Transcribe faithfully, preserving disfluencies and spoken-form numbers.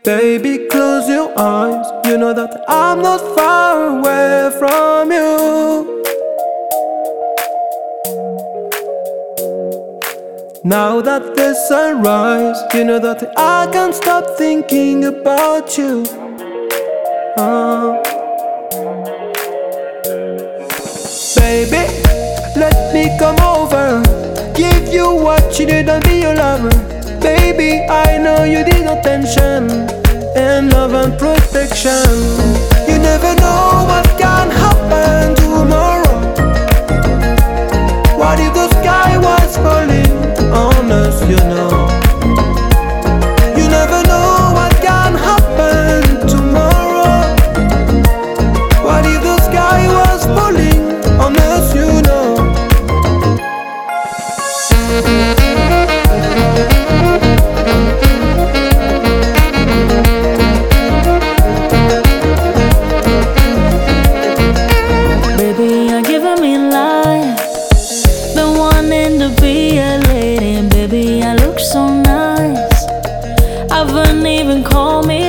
Baby, close your eyes. You know that I'm not far away from you. Now that the sunrise, you know that I can't stop thinking about you. uh. Baby, let me come over, give you what you need and be your lover. Baby, I know you need attention and love and protection. You never know what can happen tomorrow. What if the sky was falling on us, you know? You never know what can happen tomorrow. What if the sky was falling on us, you know? Baby, you're giving me life, been wanting to be a lady. Baby, I look so nice, haven't even called me